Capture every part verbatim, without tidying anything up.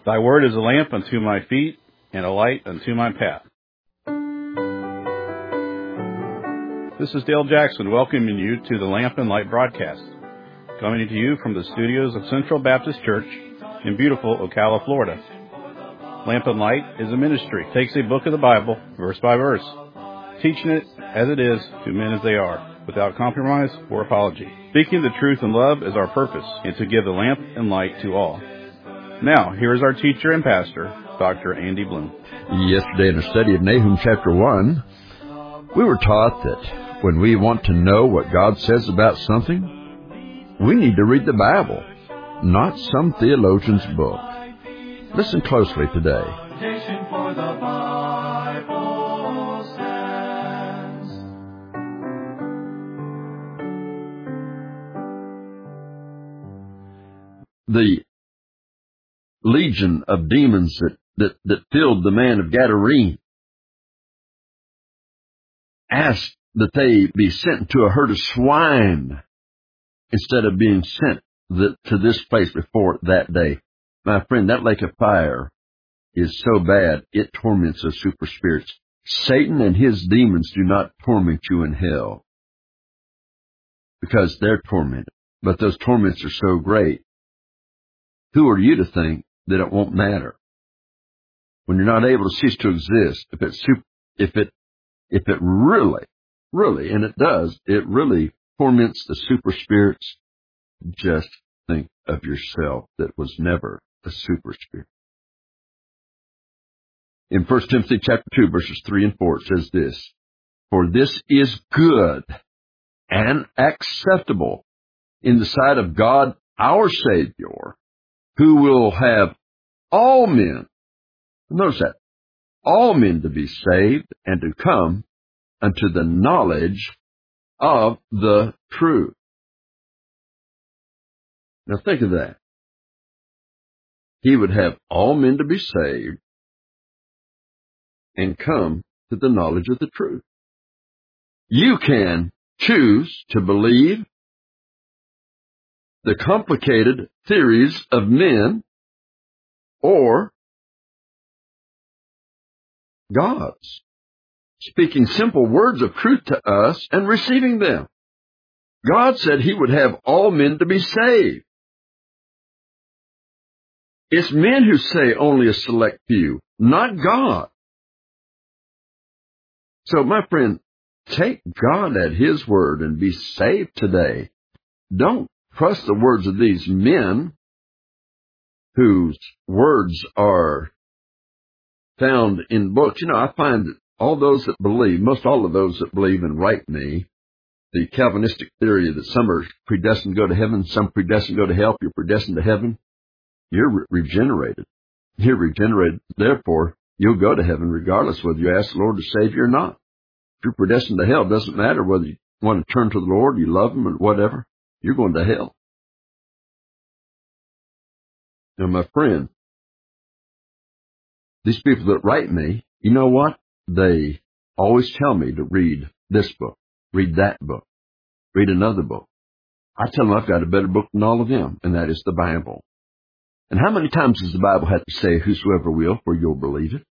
Thy word is a lamp unto my feet and a light unto my path. This is Dale Jackson welcoming you to the Lamp and Light broadcast, coming to you from the studios of Central Baptist Church in beautiful Ocala, Florida. Lamp and Light is a ministry, takes a book of the Bible, verse by verse, teaching it as it is to men as they are, without compromise or apology. Speaking the truth in love is our purpose, and to give the lamp and light to all. Now, here is our teacher and pastor, Doctor Andy Bloom. Yesterday in a study of Nahum chapter one, we were taught that when we want to know what God says about something, we need to read the Bible, not some theologian's book. Listen closely today. For the Bible stands. The legion of demons that, that, that filled the man of Gadarene asked that they be sent to a herd of swine instead of being sent the, to this place before that day. My friend, that lake of fire is so bad, it torments the super spirits. Satan and his demons do not torment you in hell because they're tormented. But those torments are so great. Who are you to think that it won't matter? When you're not able to cease to exist, if it, if it, if it really, really, and it does, it really torments the super spirits, just think of yourself that was never a super spirit. In First Timothy chapter two, verses three and four, it says this, "For this is good and acceptable in the sight of God our Savior, who will have all men," notice that, all men to be saved and to come unto the knowledge of the truth. Now think of that. He would have all men to be saved and come to the knowledge of the truth. You can choose to believe the complicated theories of men or God's, speaking simple words of truth to us and receiving them. God said He would have all men to be saved. It's men who say only a select few, not God. So, my friend, take God at His word and be saved today. Don't trust the words of these men whose words are found in books. You know, I find that all those that believe, most all of those that believe and write me, the Calvinistic theory that some are predestined to go to heaven, some predestined to go to hell. If you're predestined to heaven, you're re- regenerated. You're regenerated. Therefore, you'll go to heaven regardless whether you ask the Lord to save you or not. If you're predestined to hell, it doesn't matter whether you want to turn to the Lord, you love Him, or whatever. You're going to hell. Now, my friend, these people that write me, you know what? They always tell me to read this book, read that book, read another book. I tell them I've got a better book than all of them, and that is the Bible. And how many times does the Bible have to say, "Whosoever will, for you'll believe it"?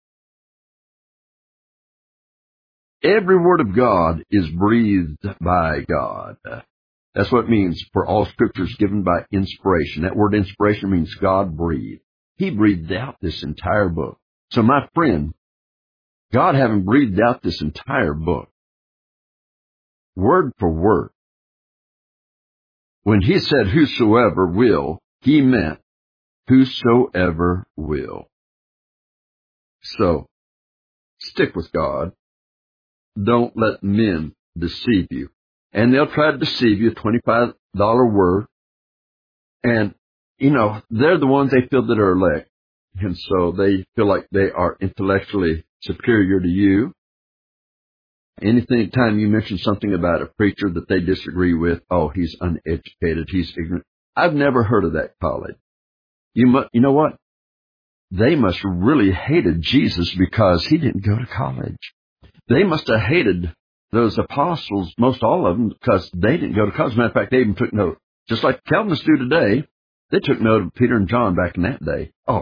Every word of God is breathed by God. That's what it means, for all Scripture is given by inspiration. That word inspiration means God breathed. He breathed out this entire book. So my friend, God having breathed out this entire book, word for word, when He said whosoever will, He meant whosoever will. So, stick with God. Don't let men deceive you. And they'll try to deceive you, twenty-five dollars word. And, you know, they're the ones they feel that are elect. And so they feel like they are intellectually superior to you. Anything, time you mention something about a preacher that they disagree with, oh, he's uneducated, he's ignorant. I've never heard of that college. You mu- you know what? They must have really hated Jesus because He didn't go to college. They must have hated those apostles, most all of them, because they didn't go to college. As a matter of fact, they even took note. Just like Calvinists do today, they took note of Peter and John back in that day. Oh,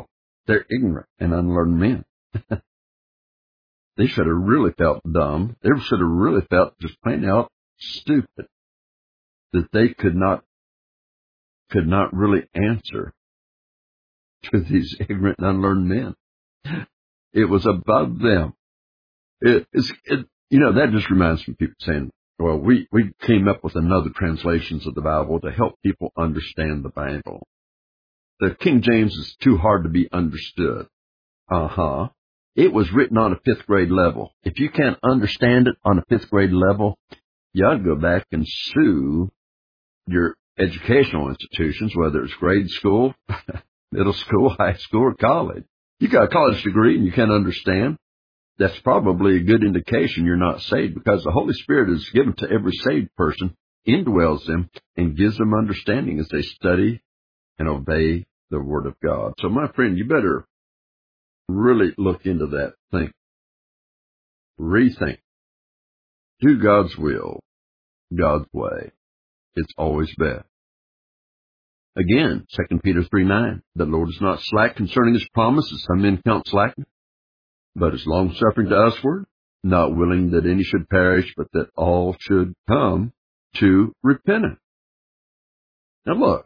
They're ignorant and unlearned men. They should have really felt dumb. They should have really felt just plain out stupid that they could not, could not really answer to these ignorant and unlearned men. It was above them. It, it's, it, you know, that just reminds me of people saying, well, we, we came up with another translations of the Bible to help people understand the Bible. The King James is too hard to be understood. Uh-huh. It was written on a fifth grade level. If you can't understand it on a fifth grade level, you ought to go back and sue your educational institutions, whether it's grade school, middle school, high school, or college. You got a college degree and you can't understand. That's probably a good indication you're not saved, because the Holy Spirit is given to every saved person, indwells them, and gives them understanding as they study and obey the Word of God. So, my friend, you better really look into that. Think. Rethink. Do God's will, God's way. It's always best. Again, Second Peter three nine, the Lord is not slack concerning His promise, as some men count slackness, but is long-suffering to usward, not willing that any should perish, but that all should come to repentance. Now look,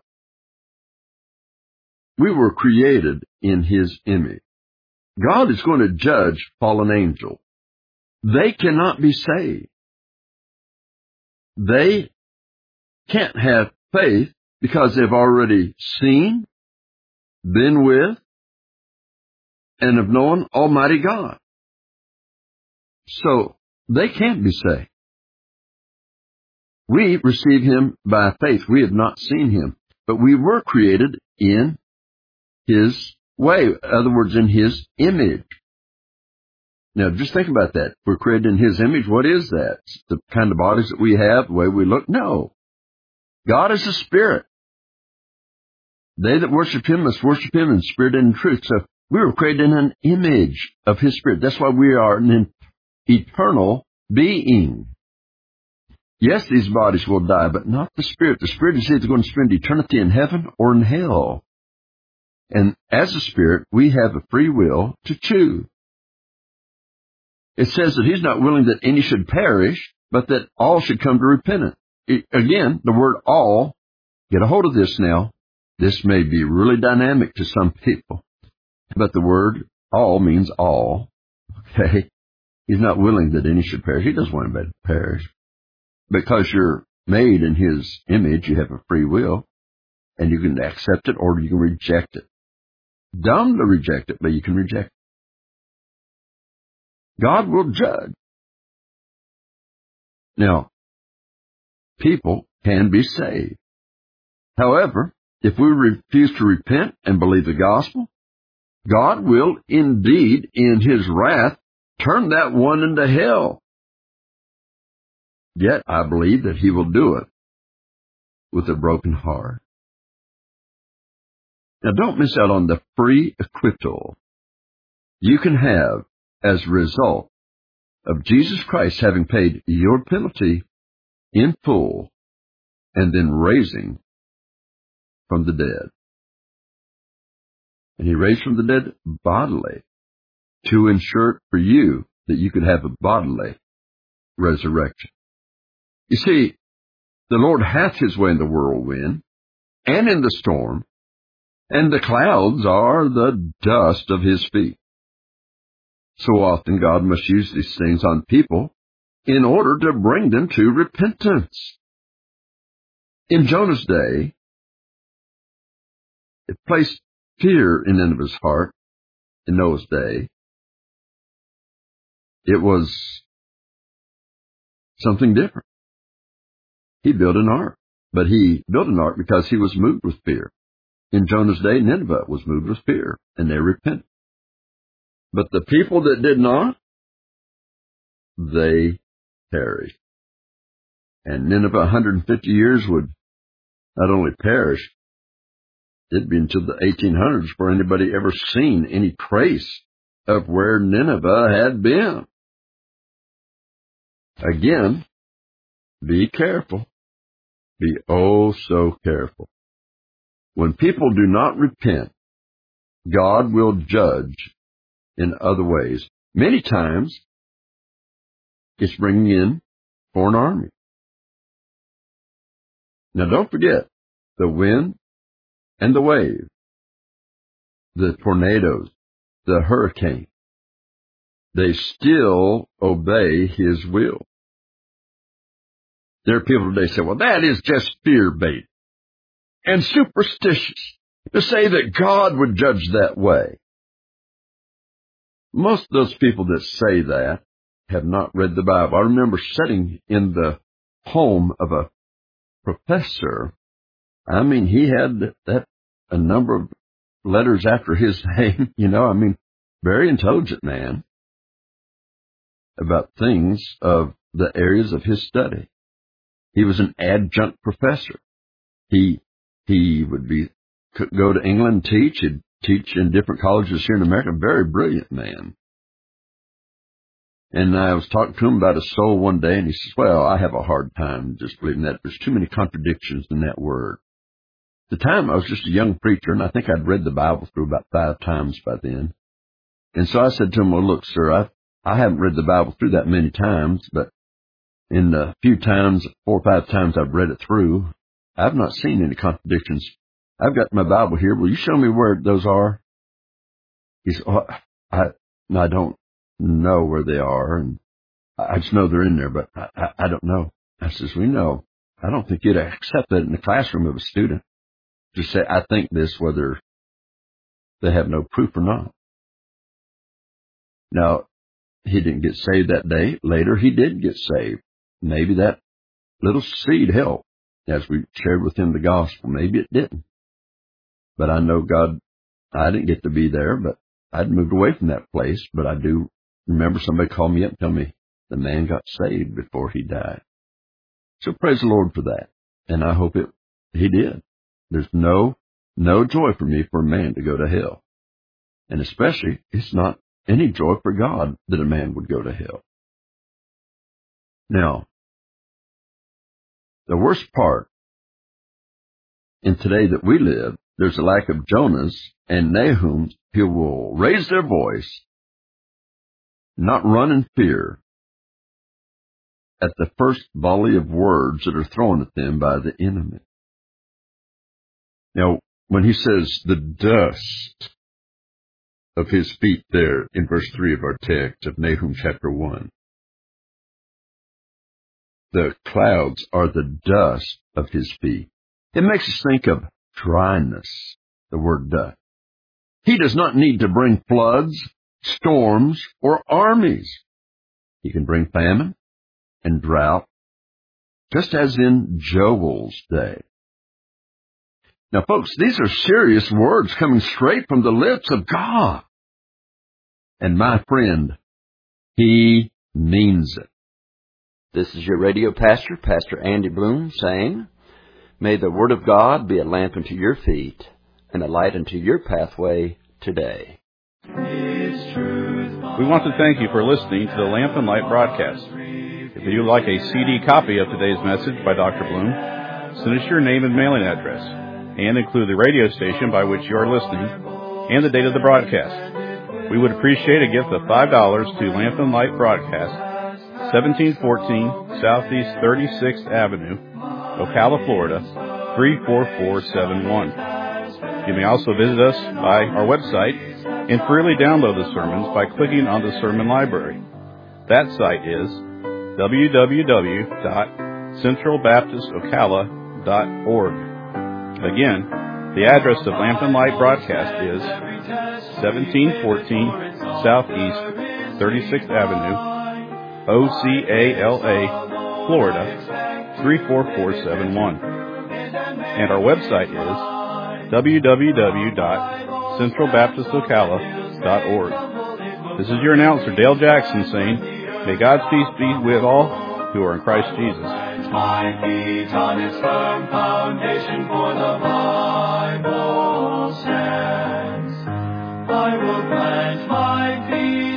we were created in His image. God is going to judge fallen angels. They cannot be saved. They can't have faith because they've already seen, been with, and have known Almighty God. So they can't be saved. We receive Him by faith. We have not seen Him, but we were created in His way. In other words, in His image. Now, just think about that. We're created in His image. What is that? The kind of bodies that we have, the way we look? No. God is a spirit. They that worship Him must worship Him in spirit and in truth. So we were created in an image of His Spirit. That's why we are an eternal being. Yes, these bodies will die, but not the Spirit. The Spirit is either going to spend eternity in heaven or in hell. And as a Spirit, we have a free will to choose. It says that He's not willing that any should perish, but that all should come to repentance. It, again, the word all, get a hold of this now. This may be really dynamic to some people. But the word all means all. Okay? He's not willing that any should perish. He doesn't want anybody to perish. Because you're made in His image, you have a free will, and you can accept it or you can reject it. Dumb to reject it, but you can reject it. God will judge. Now, people can be saved. However, if we refuse to repent and believe the gospel, God will indeed, in His wrath, turn that one into hell. Yet I believe that He will do it with a broken heart. Now don't miss out on the free acquittal you can have as a result of Jesus Christ having paid your penalty in full and then raising from the dead. And He raised from the dead bodily to ensure for you that you could have a bodily resurrection. You see, the Lord hath His way in the whirlwind and in the storm, and the clouds are the dust of His feet. So often God must use these things on people in order to bring them to repentance. In Jonah's day, it placed fear in Nineveh's heart. In Noah's day, it was something different. He built an ark, but he built an ark because he was moved with fear. In Jonah's day, Nineveh was moved with fear, and they repented. But the people that did not, they perished. And Nineveh, one hundred fifty years would not only perish, it'd be until the eighteen hundreds before anybody ever seen any trace of where Nineveh had been. Again, be careful. Be oh so careful. When people do not repent God will judge in other ways. Many times, it's bringing in foreign army. Now, don't forget the wind and the wave, the tornadoes, the hurricane. They still obey His will. There are people today say, well, that is just fear bait and superstitious to say that God would judge that way. Most of those people that say that have not read the Bible. I remember sitting in the home of a professor. I mean, he had that a number of letters after his name, you know, I mean, very intelligent man about things of the areas of his study. He was an adjunct professor. He he would be could go to England and teach. He'd teach in different colleges here in America. Very brilliant man. And I was talking to him about his soul one day, and he says, well, I have a hard time just believing that. There's too many contradictions in that word. At the time, I was just a young preacher, and I think I'd read the Bible through about five times by then. And so I said to him, well, look, sir, I I haven't read the Bible through that many times, but in the few times, four or five times I've read it through, I've not seen any contradictions. I've got my Bible here. Will you show me where those are? He said, oh, I, I don't know where they are, and I just know they're in there, but I, I, I don't know. I says, we know. I don't think you'd accept that in the classroom of a student. Just say, I think this, whether they have no proof or not. Now, he didn't get saved that day. Later, he did get saved. Maybe that little seed helped as we shared with him the gospel. Maybe it didn't. But I know God, I didn't get to be there, but I'd moved away from that place. But I do remember somebody called me up and told me the man got saved before he died. So praise the Lord for that. And I hope it, he did. There's no, no joy for me for a man to go to hell. And especially, it's not any joy for God that a man would go to hell. Now, the worst part in today that we live, there's a lack of Jonahs and Nahums who will raise their voice, not run in fear at the first volley of words that are thrown at them by the enemy. Now, when he says the dust of his feet there in verse three of our text of Nahum chapter one, the clouds are the dust of his feet. It makes us think of dryness, the word dust. He does not need to bring floods, storms, or armies. He can bring famine and drought, just as in Joel's day. Now, folks, these are serious words coming straight from the lips of God. And my friend, He means it. This is your radio pastor, Pastor Andy Bloom, saying, may the Word of God be a lamp unto your feet and a light unto your pathway today. We want to thank you for listening to the Lamp and Light broadcast. If you'd like a C D copy of today's message by Doctor Bloom, send us your name and mailing address, and include the radio station by which you are listening and the date of the broadcast. We would appreciate a gift of five dollars to Lamp and Light Broadcast, seventeen fourteen Southeast thirty-sixth Avenue, Ocala, Florida, three four four seven one. You may also visit us by our website and freely download the sermons by clicking on the sermon library. That site is w w w dot central baptist ocala dot org. Again, the address of Lamp and Light Broadcast is seventeen fourteen Southeast thirty-sixth Avenue, O C A L A, Florida, three four four seven one. And our website is w w w dot central baptist ocala dot org. This is your announcer, Dale Jackson, saying, may God's peace be with all who are in Christ Jesus. My feet on its firm foundation, for the Bible stands. I will plant my feet